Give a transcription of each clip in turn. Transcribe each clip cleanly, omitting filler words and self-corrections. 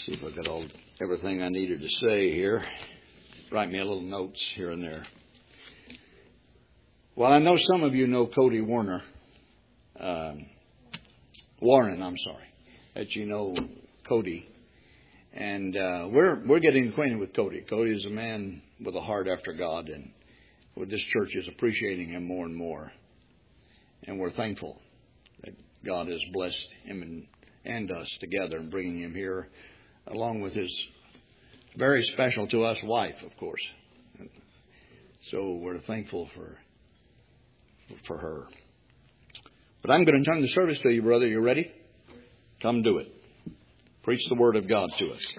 See if I got everything I needed to say here. Write me a little notes here and there. Well, I know some of you know Cody Warren, that you know Cody. And we're getting acquainted with Cody. Cody is a man with a heart after God, and this church is appreciating him more and more. And we're thankful that God has blessed him and us together in bringing him here, along with his very special to us wife, of course. So we're thankful for her. But I'm going to turn the service to you, brother. You ready? Come do it. Preach the Word of God to us.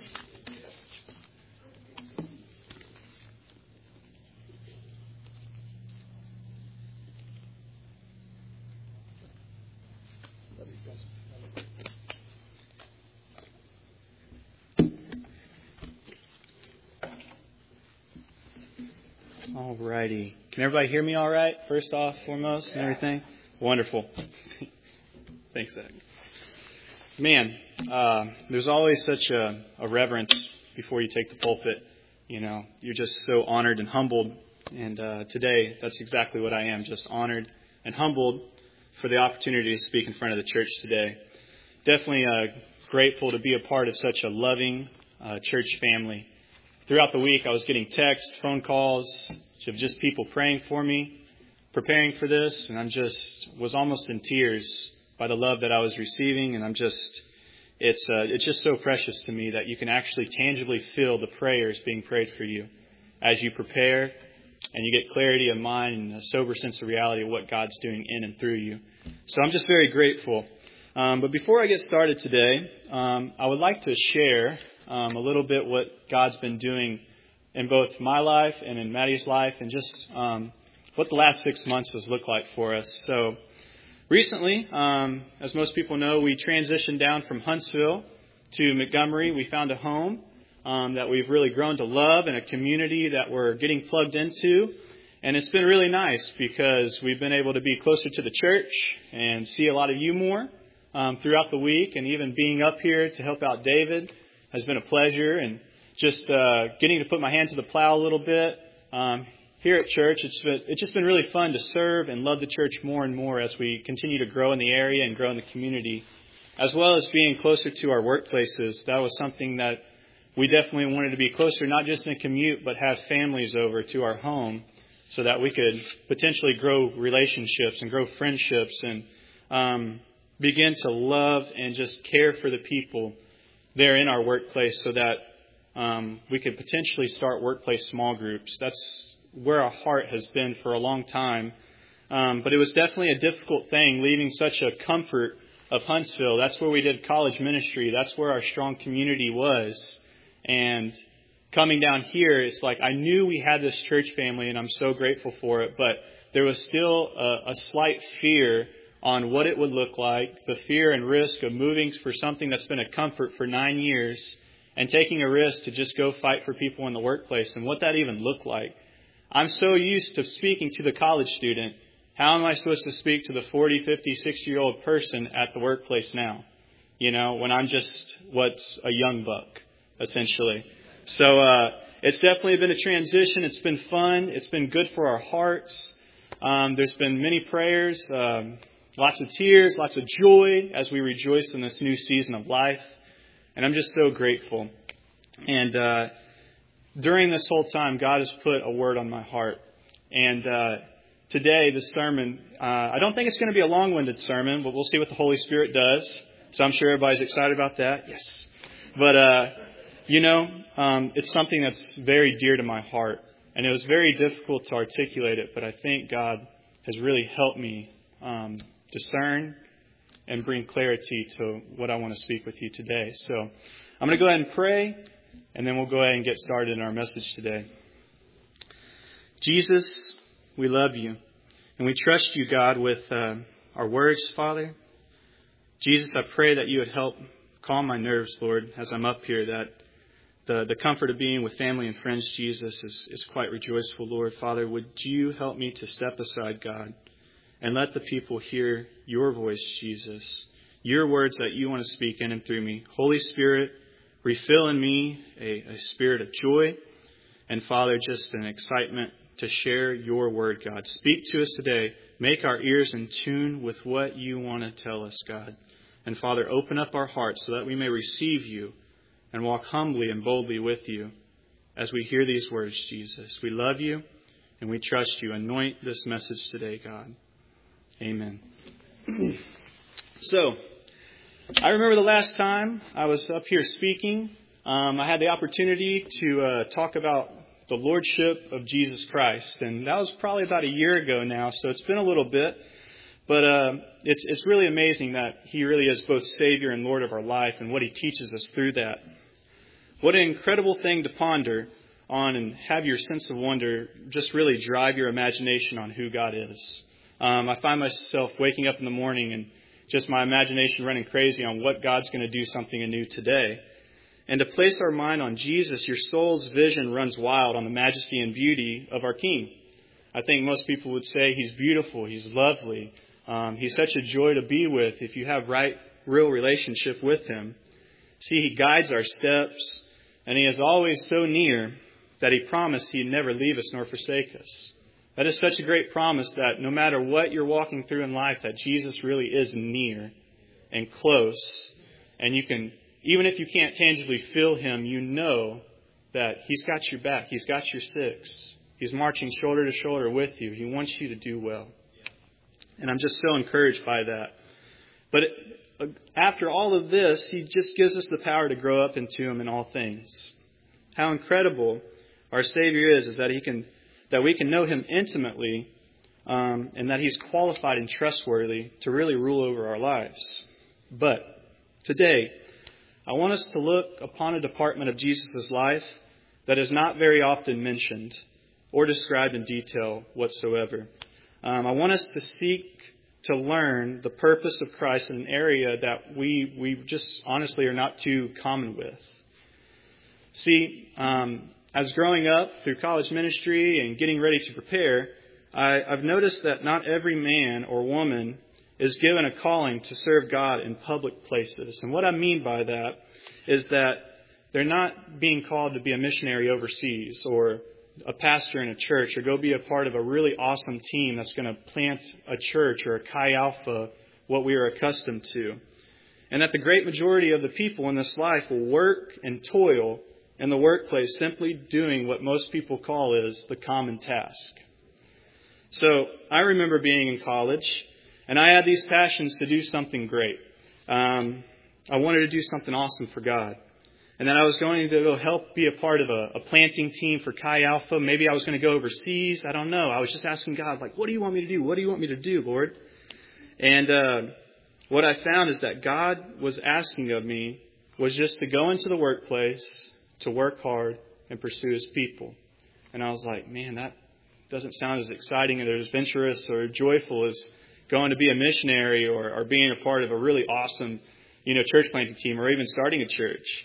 All righty. Can everybody hear me all right? First off, foremost, and everything? Wonderful. Thanks, Zach. Man, there's always such a reverence before you take the pulpit. You know, you're just so honored and humbled. And today, that's exactly what I am, just honored and humbled for the opportunity to speak in front of the church today. Definitely grateful to be a part of such a loving church family. Throughout the week, I was getting texts, phone calls of just people praying for me, preparing for this, and was almost in tears by the love that I was receiving, and it's just so precious to me that you can actually tangibly feel the prayers being prayed for you as you prepare, and you get clarity of mind and a sober sense of reality of what God's doing in and through you. So I'm just very grateful. But before I get started today, I would like to share a little bit what God's been doing in both my life and in Maddie's life, and just what the last 6 months has looked like for us. So recently, as most people know, we transitioned down from Huntsville to Montgomery. We found a home that we've really grown to love, and a community that we're getting plugged into. And it's been really nice because we've been able to be closer to the church and see a lot of you more throughout the week. And even being up here to help out David has been a pleasure. And just getting to put my hand to the plow a little bit here at church. It's just been really fun to serve and love the church more and more as we continue to grow in the area and grow in the community, as well as being closer to our workplaces. That was something that we definitely wanted to be closer, not just in a commute, but have families over to our home so that we could potentially grow relationships and grow friendships and begin to love and just care for the people there in our workplace so that we could potentially start workplace small groups. That's where our heart has been for a long time. But it was definitely a difficult thing leaving such a comfort of Huntsville. That's where we did college ministry. That's where our strong community was. And coming down here, it's like I knew we had this church family, and I'm so grateful for it. But there was still a slight fear on what it would look like, the fear and risk of moving for something that's been a comfort for 9 years and taking a risk to just go fight for people in the workplace and what that even looked like. I'm so used to speaking to the college student. How am I supposed to speak to the 40, 50, 60-year-old person at the workplace now? You know, when I'm just what's a young buck, essentially. So it's definitely been a transition. It's been fun. It's been good for our hearts. There's been many prayers, lots of tears, lots of joy as we rejoice in this new season of life. And I'm just so grateful. And during this whole time, God has put a word on my heart. And today, this sermon, I don't think it's going to be a long-winded sermon, but we'll see what the Holy Spirit does. So I'm sure everybody's excited about that. Yes. But, it's something that's very dear to my heart. And it was very difficult to articulate it, but I think God has really helped me discern and bring clarity to what I want to speak with you today. So I'm going to go ahead and pray, and then we'll go ahead and get started in our message today. Jesus, we love you, and we trust you, God, with our words, Father. Jesus, I pray that you would help calm my nerves, Lord, as I'm up here, that the comfort of being with family and friends, Jesus, is quite rejoiceful, Lord. Father, would you help me to step aside, God, and let the people hear your voice, Jesus, your words that you want to speak in and through me. Holy Spirit, Refill in me a spirit of joy. And Father, just an excitement to share your word, God. Speak to us today. Make our ears in tune with what you want to tell us, God. And Father, open up our hearts so that we may receive you and walk humbly and boldly with you as we hear these words, Jesus. We love you and we trust you. Anoint this message today, God. Amen. So, I remember the last time I was up here speaking, I had the opportunity to talk about the Lordship of Jesus Christ. And that was probably about a year ago now, so it's been a little bit. But it's really amazing that He really is both Savior and Lord of our life and what He teaches us through that. What an incredible thing to ponder on and have your sense of wonder just really drive your imagination on who God is. I find myself waking up in the morning and just my imagination running crazy on what God's going to do something anew today. And to place our mind on Jesus, your soul's vision runs wild on the majesty and beauty of our King. I think most people would say He's beautiful, He's lovely. He's such a joy to be with if you have real relationship with Him. See, He guides our steps, and He is always so near that He promised He'd never leave us nor forsake us. That is such a great promise that no matter what you're walking through in life, that Jesus really is near and close, and you can, even if you can't tangibly feel Him, you know that He's got your back. He's got your six. He's marching shoulder to shoulder with you. He wants you to do well. And I'm just so encouraged by that. But after all of this, He just gives us the power to grow up into Him in all things. How incredible our Savior is that we can know Him intimately, and that He's qualified and trustworthy to really rule over our lives. But today, I want us to look upon a department of Jesus' life that is not very often mentioned or described in detail whatsoever. I want us to seek to learn the purpose of Christ in an area that we just honestly are not too common with. See, as growing up through college ministry and getting ready to prepare, I've noticed that not every man or woman is given a calling to serve God in public places. And what I mean by that is that they're not being called to be a missionary overseas or a pastor in a church or go be a part of a really awesome team that's going to plant a church or a Chi Alpha, what we are accustomed to. And that the great majority of the people in this life will work and toil in the workplace simply doing what most people call is the common task. So I remember being in college, and I had these passions to do something great. I wanted to do something awesome for God. And then I was going to go help be a part of a planting team for Chi Alpha. Maybe I was going to go overseas. I don't know. I was just asking God, what do you want me to do? What do you want me to do, Lord? And what I found is that God was asking of me was just to go into the workplace, to work hard, and pursue His people. And I was like, man, that doesn't sound as exciting or adventurous or joyful as going to be a missionary or being a part of a really awesome, church planting team or even starting a church.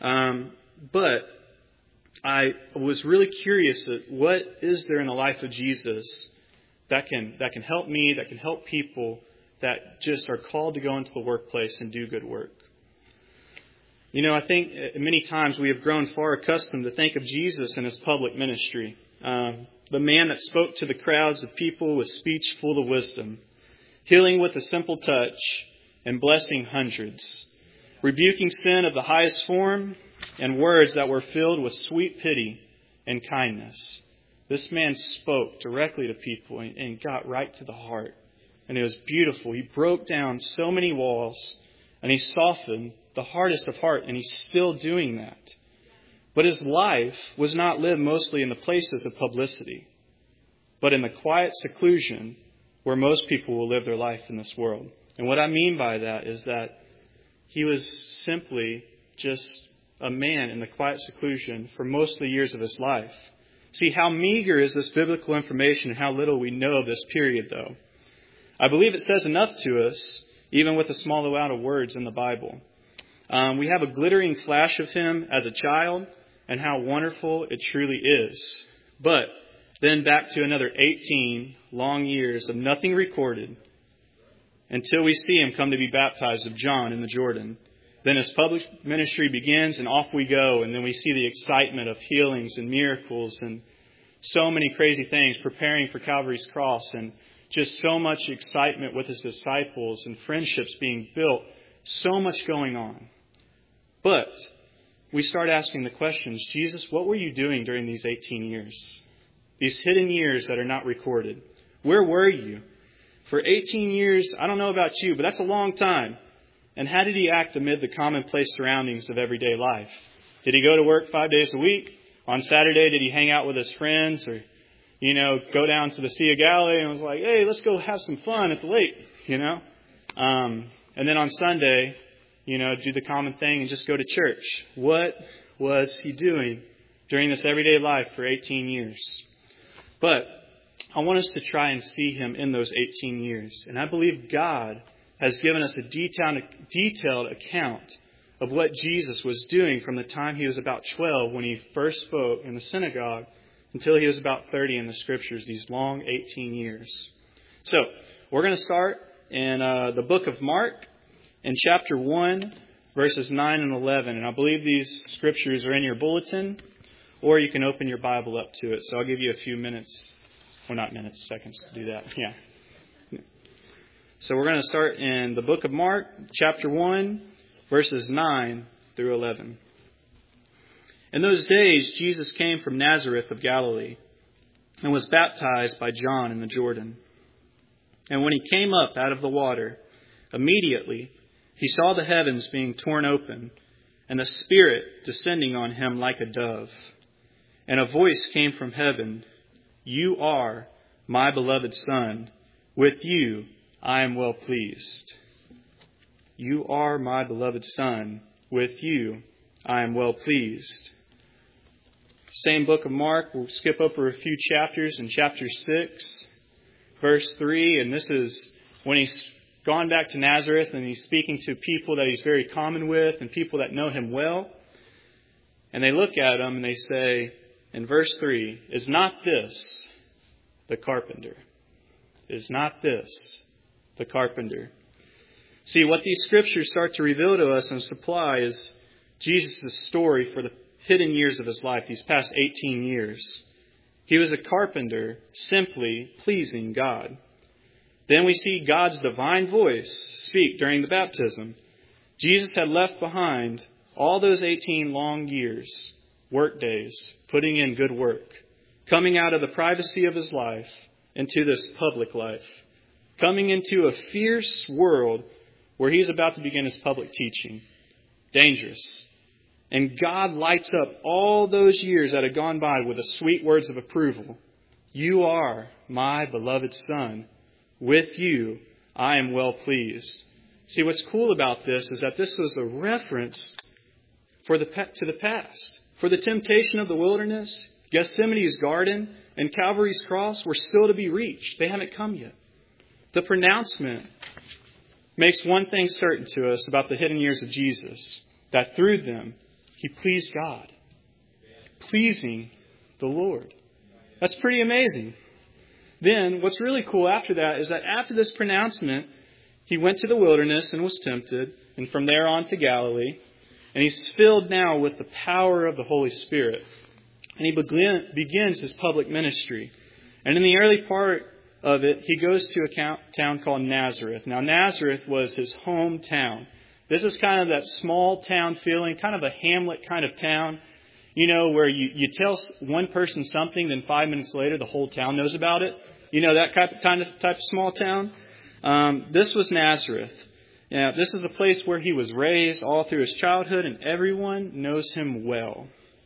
But I was really curious at what is there in the life of Jesus that can help me, that can help people that just are called to go into the workplace and do good work. I think many times we have grown far accustomed to think of Jesus in His public ministry. The man that spoke to the crowds of people with speech full of wisdom, healing with a simple touch, and blessing hundreds, rebuking sin of the highest form, and words that were filled with sweet pity and kindness. This man spoke directly to people and got right to the heart. And it was beautiful. He broke down so many walls, and He softened the hardest of heart, and He's still doing that. But His life was not lived mostly in the places of publicity, but in the quiet seclusion where most people will live their life in this world. And what I mean by that is that He was simply just a man in the quiet seclusion for most of the years of His life. See, how meager is this biblical information and how little we know of this period, though. I believe it says enough to us, even with a small amount of words in the Bible. We have a glittering flash of Him as a child and how wonderful it truly is. But then back to another 18 long years of nothing recorded until we see Him come to be baptized of John in the Jordan. Then his public ministry begins and off we go. And then we see the excitement of healings and miracles and so many crazy things, preparing for Calvary's cross, and just so much excitement with his disciples and friendships being built. So much going on. But we start asking the questions, Jesus, what were you doing during these 18 years? These hidden years that are not recorded. Where were you? For 18 years, I don't know about you, but that's a long time. And how did he act amid the commonplace surroundings of everyday life? Did he go to work 5 days a week? On Saturday, did he hang out with his friends or, go down to the Sea of Galilee and was like, hey, let's go have some fun at the lake, And then on Sunday, do the common thing and just go to church. What was he doing during this everyday life for 18 years? But I want us to try and see him in those 18 years. And I believe God has given us a detailed account of what Jesus was doing from the time he was about 12 when he first spoke in the synagogue until he was about 30 in the Scriptures, these long 18 years. So we're going to start in the book of Mark in chapter 1, verses 9 and 11. And I believe these Scriptures are in your bulletin, or you can open your Bible up to it. So I'll give you a few minutes. Well, not minutes, seconds to do that. Yeah. So we're going to start in the book of Mark, chapter 1, verses 9 through 11. In those days, Jesus came from Nazareth of Galilee and was baptized by John in the Jordan. And when he came up out of the water, immediately he saw the heavens being torn open and the Spirit descending on him like a dove. And a voice came from heaven, "You are my beloved Son. With you I am well pleased." You are my beloved Son. With you I am well pleased. Same book of Mark. We'll skip over a few chapters in chapter 6, verse 3. And this is when he's gone back to Nazareth and he's speaking to people that he's very common with and people that know him well. And they look at him and they say, in verse 3, "Is not this the carpenter? Is not this the carpenter?" See, what these Scriptures start to reveal to us and supply is Jesus' story for the hidden years of his life, these past 18 years. He was a carpenter, simply pleasing God. Then we see God's divine voice speak during the baptism. Jesus had left behind all those 18 long years, work days, putting in good work, coming out of the privacy of his life into this public life, coming into a fierce world where he's about to begin his public teaching. Dangerous. And God lights up all those years that had gone by with the sweet words of approval. You are my beloved Son. With you I am well pleased. See, what's cool about this is that this was a reference to the past. For the temptation of the wilderness, Gethsemane's garden, and Calvary's cross were still to be reached. They haven't come yet. The pronouncement makes one thing certain to us about the hidden years of Jesus, that through them he pleased God, pleasing the Lord. That's pretty amazing. Then what's really cool after that is that after this pronouncement, he went to the wilderness and was tempted, and from there on to Galilee. And he's filled now with the power of the Holy Spirit. And he begins his public ministry. And in the early part of it, he goes to a town called Nazareth. Now, Nazareth was his hometown. This is kind of that small town feeling, kind of a hamlet kind of town, where you tell one person something, then 5 minutes later the whole town knows about it. That type of small town. This was Nazareth. Now, this is the place where he was raised all through his childhood, and everyone knows him well.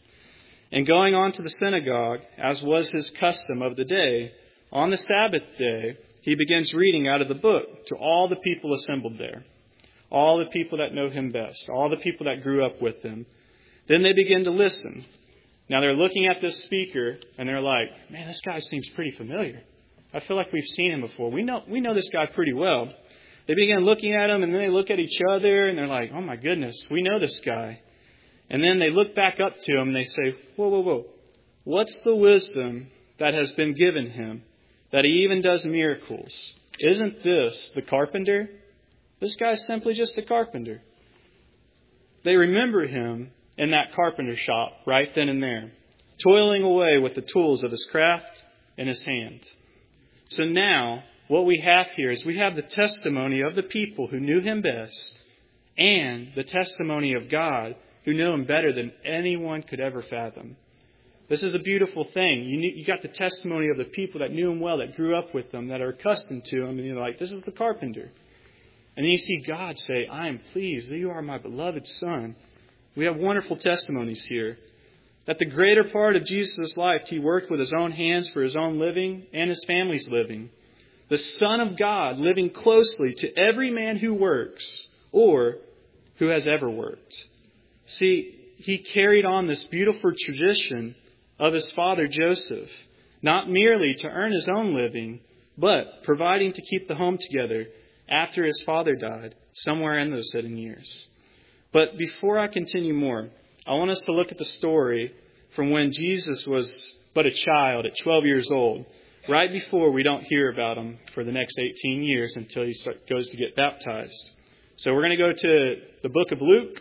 And going on to the synagogue, as was his custom of the day, on the Sabbath day, he begins reading out of the book to all the people assembled there. All the people that know him best. All the people that grew up with him. Then they begin to listen. Now they're looking at this speaker, and they're like, man, this guy seems pretty familiar. I feel like we've seen him before. We know this guy pretty well. They begin looking at him, and then they look at each other, and they're like, oh my goodness, we know this guy. And then they look back up to him, and they say, whoa. What's the wisdom that has been given him, that he even does miracles? Isn't this the carpenter? This guy's simply just a carpenter. they remember him in that carpenter shop right then and there, toiling away with the tools of his craft in his hand. So now, what we have here is we have the testimony of the people who knew him best and the testimony of God who knew him better than anyone could ever fathom. This is a beautiful thing. You got the testimony of the people that knew him well, that grew up with him, that are accustomed to him, and you're like, this is the carpenter. And then you see God say, I am pleased that you are my beloved Son. We have wonderful testimonies here. That the greater part of Jesus' life, he worked with his own hands for his own living and his family's living. The Son of God living closely to every man who works or who has ever worked. See, he carried on this beautiful tradition of his father Joseph, not merely to earn his own living, but providing to keep the home together after his father died, somewhere in those 7 years. But before I continue more, I want us to look at the story from when Jesus was but a child at 12 years old, right before we don't hear about him for the next 18 years until he goes to get baptized. So we're going to go to the book of Luke.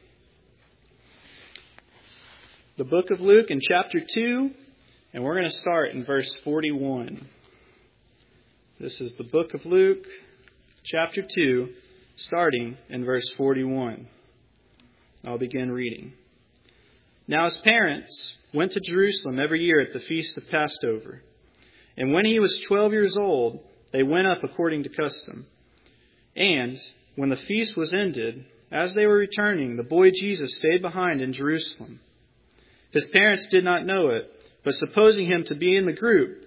The book of Luke in chapter 2, and we're going to start in verse 41. This is the book of Luke, chapter 2, starting in verse 41. I'll begin reading. Now his parents went to Jerusalem every year at the feast of Passover. And when he was 12 years old, they went up according to custom. And when the feast was ended, as they were returning, the boy Jesus stayed behind in Jerusalem. His parents did not know it, but supposing him to be in the group,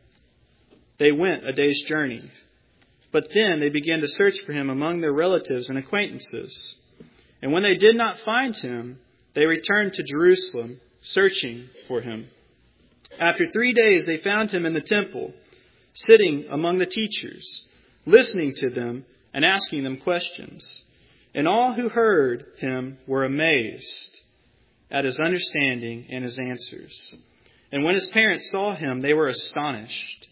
they went a day's journey. But then they began to search for him among their relatives and acquaintances. And when they did not find him, they returned to Jerusalem, searching for him. After 3 days, they found him in the temple, sitting among the teachers, listening to them and asking them questions. And all who heard him were amazed at his understanding and his answers. And when his parents saw him, they were astonished.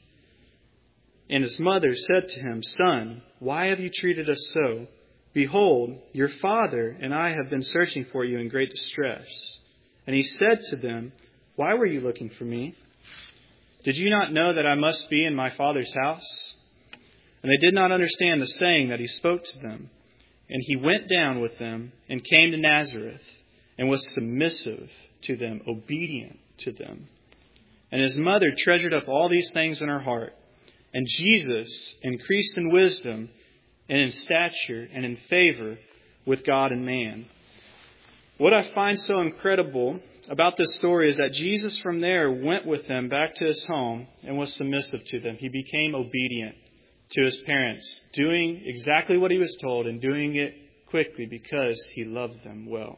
And his mother said to him, Son, why have you treated us so? Behold, your father and I have been searching for you in great distress. And he said to them, Why were you looking for me? Did you not know that I must be in my Father's house? And they did not understand the saying that he spoke to them. And he went down with them and came to Nazareth and was submissive to them, obedient to them. And his mother treasured up all these things in her heart. And Jesus increased in wisdom and in stature and in favor with God and man. What I find so incredible about this story is that Jesus from there went with them back to his home and was submissive to them. He became obedient to his parents, doing exactly what he was told and doing it quickly because he loved them well.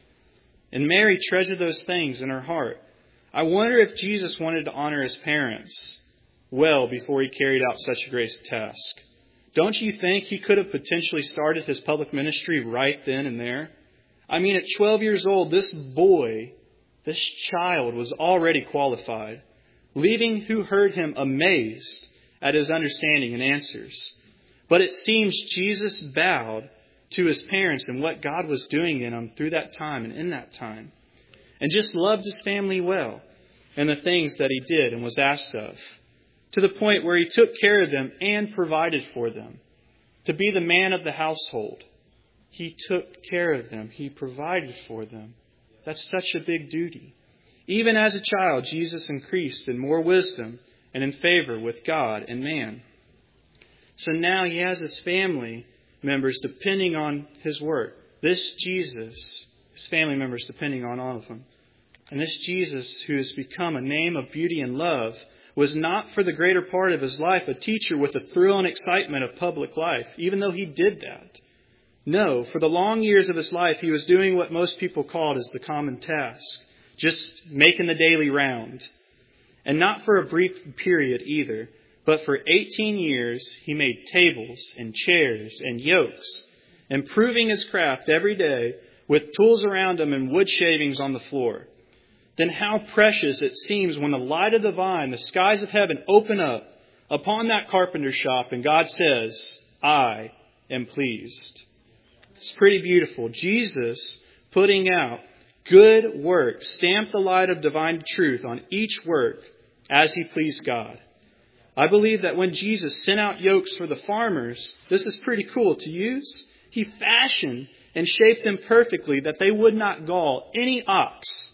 And Mary treasured those things in her heart. I wonder if Jesus wanted to honor his parents well before he carried out such a great task. Don't you think he could have potentially started his public ministry right then and there? I mean, at 12 years old, this child was already qualified, leaving who heard him amazed at his understanding and answers. But it seems Jesus bowed to his parents and what God was doing in him through that time and in that time, and just loved his family well and the things that he did and was asked of, to the point where he took care of them and provided for them. To be the man of the household, he took care of them. He provided for them. That's such a big duty. Even as a child, Jesus increased in more wisdom and in favor with God and man. So now he has his family members depending on his work. This Jesus, his family members depending on all of them. And this Jesus, who has become a name of beauty and love, was not for the greater part of his life a teacher with the thrill and excitement of public life, even though he did that. No, for the long years of his life, he was doing what most people called as the common task, just making the daily round. And not for a brief period either, but for 18 years, he made tables and chairs and yokes, improving his craft every day with tools around him and wood shavings on the floor. Then how precious it seems when the light of the vine, the skies of heaven open up upon that carpenter shop and God says, I am pleased. It's pretty beautiful. Jesus putting out good work, stamped the light of divine truth on each work as he pleased God. I believe that when Jesus sent out yokes for the farmers, this is pretty cool to use. He fashioned and shaped them perfectly that they would not gall any ox.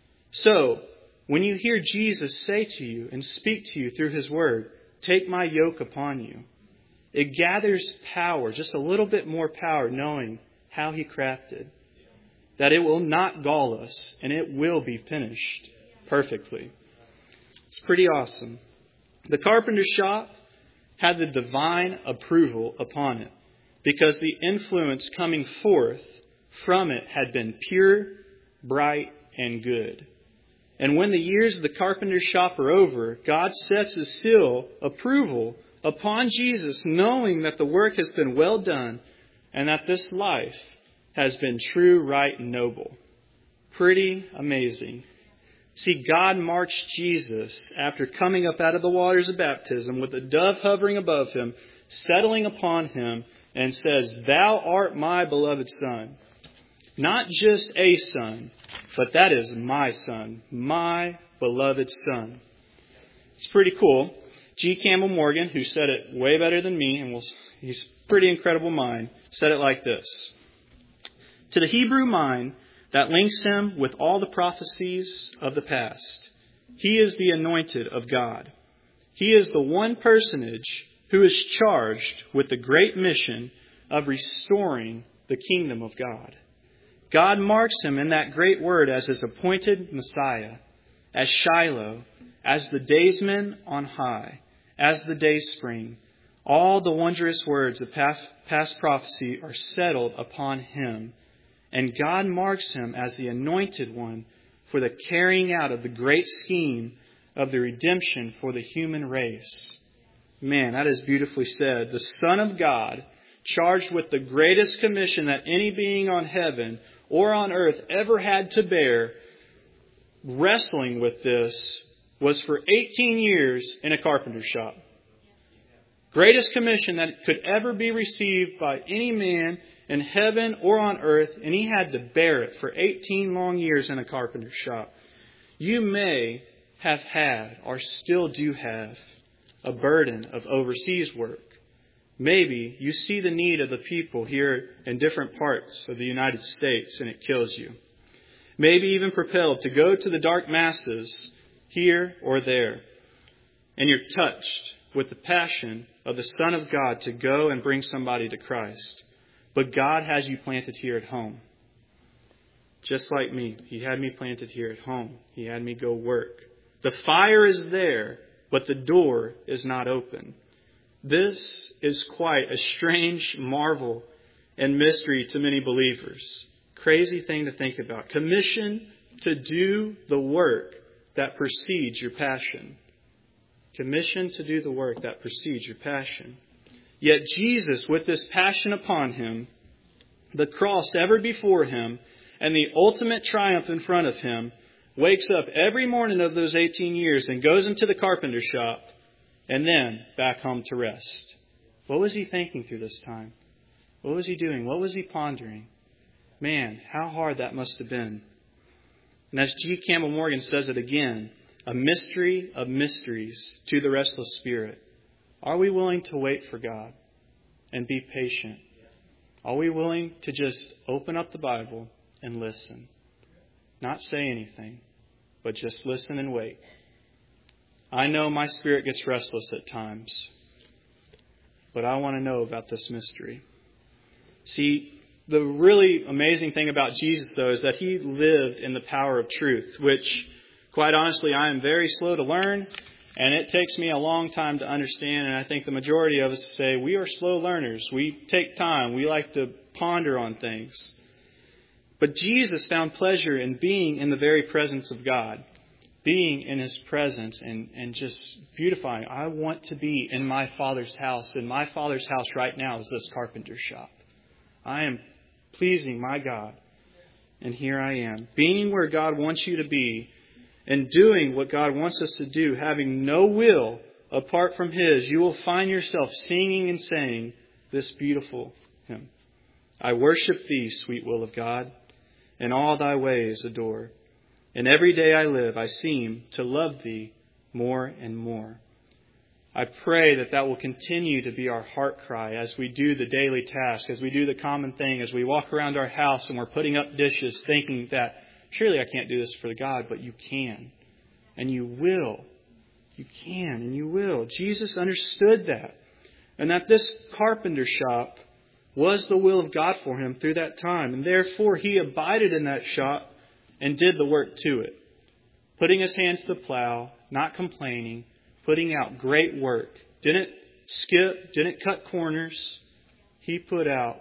So, when you hear Jesus say to you and speak to you through his word, take my yoke upon you, it gathers power, just a little bit more power, knowing how he crafted, that it will not gall us and it will be finished perfectly. It's pretty awesome. The carpenter's shop had the divine approval upon it because the influence coming forth from it had been pure, bright, and good. And when the years of the carpenter's shop are over, God sets his seal approval upon Jesus, knowing that the work has been well done and that this life has been true, right, and noble. Pretty amazing. See, God marched Jesus after coming up out of the waters of baptism with a dove hovering above him, settling upon him, and says, "Thou art my beloved Son." Not just a son, but that is my son, my beloved Son. It's pretty cool. G. Campbell Morgan, who said it way better than me, and he's pretty incredible mind, said it like this. To the Hebrew mind that links him with all the prophecies of the past, he is the anointed of God. He is the one personage who is charged with the great mission of restoring the kingdom of God. God marks him in that great word as his appointed Messiah, as Shiloh, as the daysman on high, as the dayspring. All the wondrous words of past prophecy are settled upon him. And God marks him as the anointed one for the carrying out of the great scheme of the redemption for the human race. Man, that is beautifully said. The Son of God, charged with the greatest commission that any being on heaven or on earth ever had to bear, wrestling with this, was for 18 years in a carpenter's shop. Greatest commission that could ever be received by any man in heaven or on earth, and he had to bear it for 18 long years in a carpenter's shop. You may have had, or still do have, a burden of overseas work. Maybe you see the need of the people here in different parts of the United States and it kills you. Maybe even propelled to go to the dark masses here or there. And you're touched with the passion of the Son of God to go and bring somebody to Christ. But God has you planted here at home. Just like me. He had me planted here at home. He had me go work. The fire is there, but the door is not open. This is quite a strange marvel and mystery to many believers. Crazy thing to think about. Commission to do the work that precedes your passion. Commission to do the work that precedes your passion. Yet Jesus, with this passion upon him, the cross ever before him, and the ultimate triumph in front of him, wakes up every morning of those 18 years and goes into the carpenter shop and then back home to rest. What was he thinking through this time? What was he doing? What was he pondering? Man, how hard that must have been. And as G. Campbell Morgan says it again, a mystery of mysteries to the restless spirit. Are we willing to wait for God and be patient? Are we willing to just open up the Bible and listen? Not say anything, but just listen and wait. I know my spirit gets restless at times, but I want to know about this mystery. See, the really amazing thing about Jesus, though, is that he lived in the power of truth, which, quite honestly, I am very slow to learn, and it takes me a long time to understand, and I think the majority of us say we are slow learners. We take time. We like to ponder on things. But Jesus found pleasure in being in the very presence of God, being in his presence and just beautifying. I want to be in my Father's house, and my Father's house right now is this carpenter shop. I am pleasing my God, and here I am, being where God wants you to be, and doing what God wants us to do, having no will apart from his. You will find yourself singing and saying this beautiful hymn. I worship thee, sweet will of God, and all thy ways adore. And every day I live, I seem to love thee more and more. I pray that that will continue to be our heart cry as we do the daily task, as we do the common thing, as we walk around our house and we're putting up dishes thinking that surely I can't do this for God, but you can. And you will. You can and you will. Jesus understood that. And that this carpenter shop was the will of God for him through that time. And therefore he abided in that shop and did the work to it. Putting his hand to the plow, not complaining, putting out great work. Didn't skip, didn't cut corners. He put out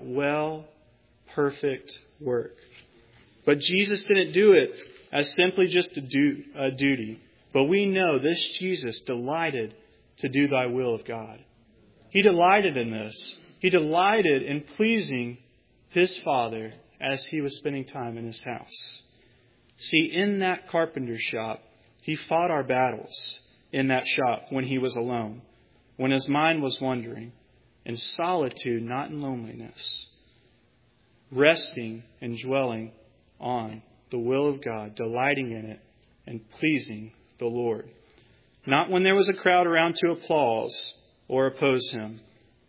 perfect work. But Jesus didn't do it as simply just a duty. But we know this Jesus delighted to do thy will of God. He delighted in this. He delighted in pleasing his Father as he was spending time in his house. See, in that carpenter shop, he fought our battles in that shop when he was alone, when his mind was wandering, in solitude, not in loneliness, resting and dwelling on the will of God, delighting in it and pleasing the Lord. Not when there was a crowd around to applause or oppose him.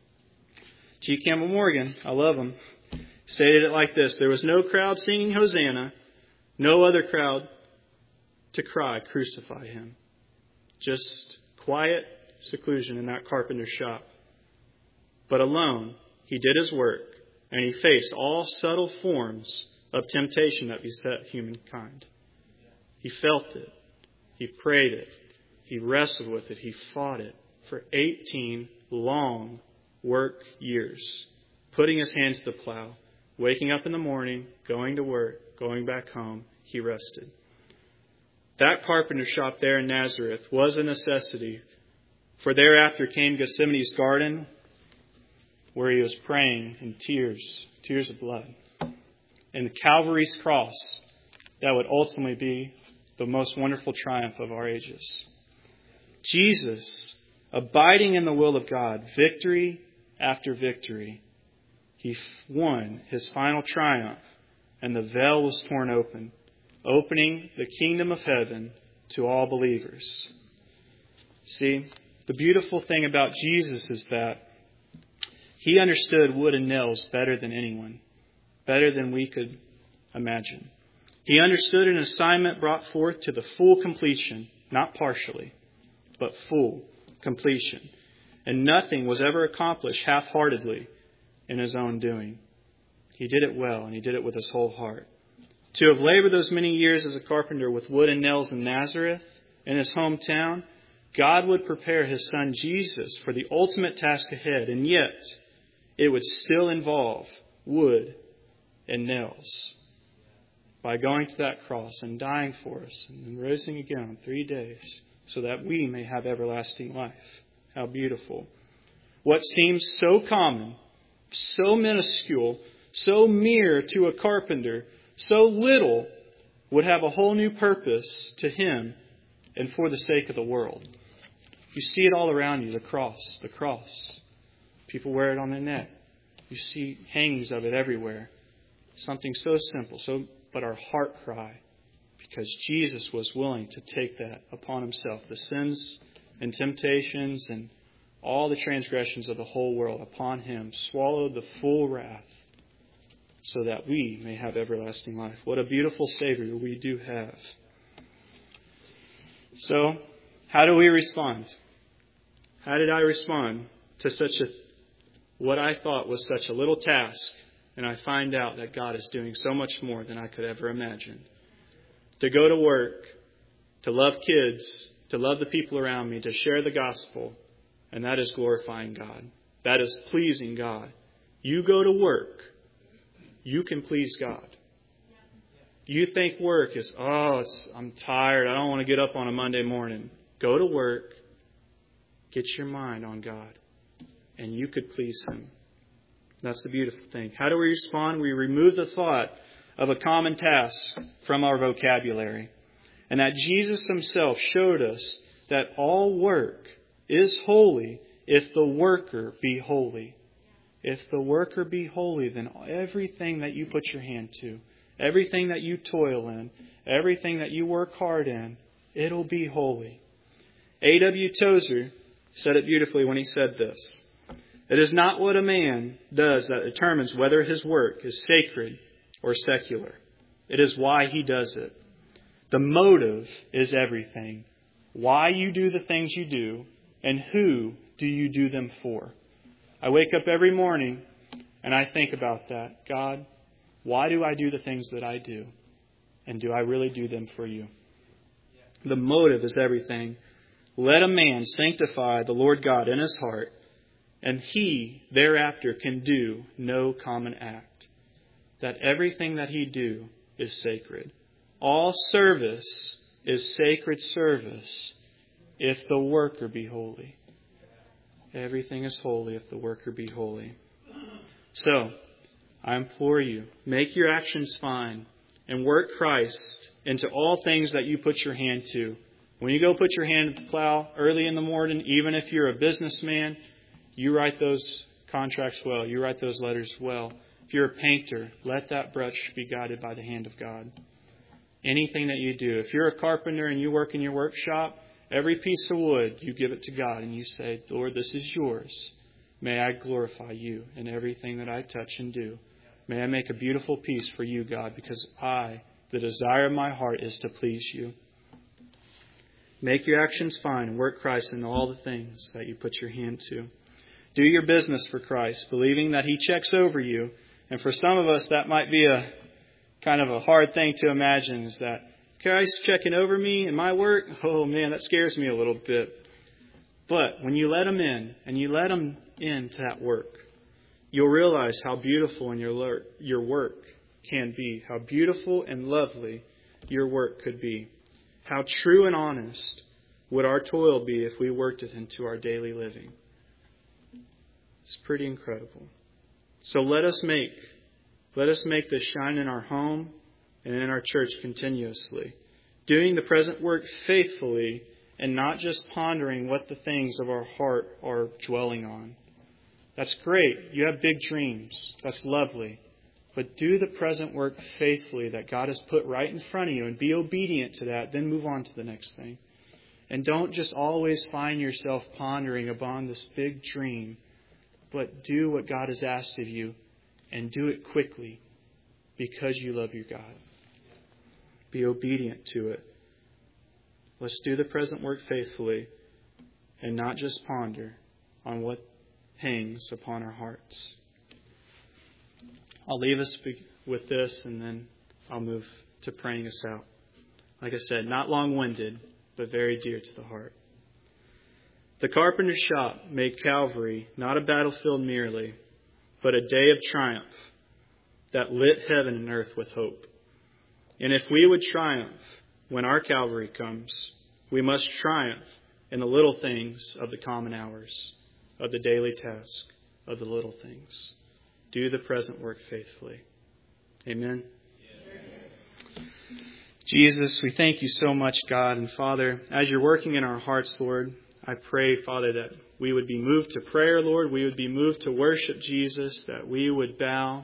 G. Campbell Morgan, I love him, stated it like this: there was no crowd singing Hosanna, no other crowd to cry, crucify him. Just quiet seclusion in that carpenter's shop. But alone, he did his work, and he faced all subtle forms of temptation that beset humankind. He felt it. He prayed it. He wrestled with it. He fought it for 18 long work years, putting his hand to the plow, waking up in the morning, going to work, going back home. He rested. That carpenter shop there in Nazareth was a necessity, for thereafter came Gethsemane's garden, where he was praying in tears of blood, and Calvary's cross that would ultimately be the most wonderful triumph of our ages. Jesus, abiding in the will of God, victory after victory, he won his final triumph, and the veil was torn open, opening the kingdom of heaven to all believers. See, the beautiful thing about Jesus is that he understood wood and nails better than anyone, better than we could imagine. He understood an assignment brought forth to the full completion, not partially, but full completion. And nothing was ever accomplished half-heartedly in his own doing. He did it well, and he did it with his whole heart. To have labored those many years as a carpenter with wood and nails in Nazareth, in his hometown, God would prepare his son Jesus for the ultimate task ahead, and yet it would still involve wood and nails. By going to that cross and dying for us and then rising again on 3 days so that we may have everlasting life. How beautiful. What seems so common, so minuscule, so mere to a carpenter, so little, would have a whole new purpose to him and for the sake of the world. You see it all around you, the cross, the cross. People wear it on their neck. You see hangings of it everywhere. Something so simple, but our heart cry, because Jesus was willing to take that upon himself, the sins and temptations and all the transgressions of the whole world upon him, swallowed the full wrath so that we may have everlasting life. What a beautiful Savior we do have. So, how do we respond? How did I respond to what I thought was such a little task, and I find out that God is doing so much more than I could ever imagine? To go to work, to love kids, to love the people around me, to share the gospel, and that is glorifying God. That is pleasing God. You go to work, you can please God. You think work is, I'm tired, I don't want to get up on a Monday morning. Go to work, get your mind on God, and you could please him. That's the beautiful thing. How do we respond? We remove the thought of a common task from our vocabulary. And that Jesus himself showed us that all work is holy if the worker be holy. If the worker be holy, then everything that you put your hand to, everything that you toil in, everything that you work hard in, it'll be holy. A.W. Tozer said it beautifully when he said this. It is not what a man does that determines whether his work is sacred or secular. It is why he does it. The motive is everything. Why you do the things you do, and who do you do them for? I wake up every morning and I think about that. God, why do I do the things that I do? And do I really do them for you? The motive is everything. Let a man sanctify the Lord God in his heart, and he thereafter can do no common act. That everything that he do is sacred. All service is sacred service if the worker be holy. Everything is holy if the worker be holy. So, I implore you, make your actions fine and work Christ into all things that you put your hand to. When you go put your hand to the plow early in the morning, even if you're a businessman, you write those contracts well. You write those letters well. If you're a painter, let that brush be guided by the hand of God. Anything that you do. If you're a carpenter and you work in your workshop, every piece of wood, you give it to God and you say, Lord, this is yours. May I glorify you in everything that I touch and do. May I make a beautiful piece for you, God, because the desire of my heart is to please you. Make your actions fine and work Christ in all the things that you put your hand to. Do your business for Christ, believing that He checks over you. And for some of us, that might be a kind of a hard thing to imagine, is that Christ checking over me in my work? Oh man, that scares me a little bit. But when you let Him in, and you let Him into that work, you'll realize how beautiful your work can be, how beautiful and lovely your work could be. How true and honest would our toil be if we worked it into our daily living. It's pretty incredible. So let us make this shine in our home and in our church continuously, doing the present work faithfully and not just pondering what the things of our heart are dwelling on. That's great. You have big dreams. That's lovely. But do the present work faithfully that God has put right in front of you and be obedient to that. Then move on to the next thing. And don't just always find yourself pondering upon this big dream, but do what God has asked of you and do it quickly because you love your God. Be obedient to it. Let's do the present work faithfully and not just ponder on what hangs upon our hearts. I'll leave us with this and then I'll move to praying us out. Like I said, not long-winded, but very dear to the heart. The carpenter's shop made Calvary not a battlefield merely, but a day of triumph that lit heaven and earth with hope. And if we would triumph when our Calvary comes, we must triumph in the little things of the common hours, of the daily task, of the little things. Do the present work faithfully. Amen. Yeah. Jesus, we thank you so much, God. And Father, as you're working in our hearts, Lord, I pray, Father, that we would be moved to prayer, Lord. We would be moved to worship Jesus, that we would bow.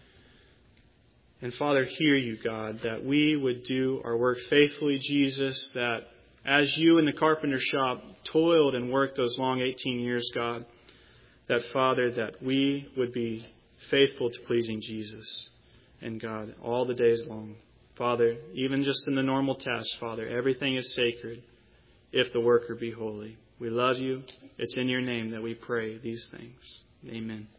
And Father, hear you, God, that we would do our work faithfully, Jesus, that as you in the carpenter shop toiled and worked those long 18 years, God, that, Father, that we would be faithful to pleasing Jesus and God all the days long. Father, even just in the normal tasks, Father, everything is sacred if the worker be holy. We love you. It's in your name that we pray these things. Amen.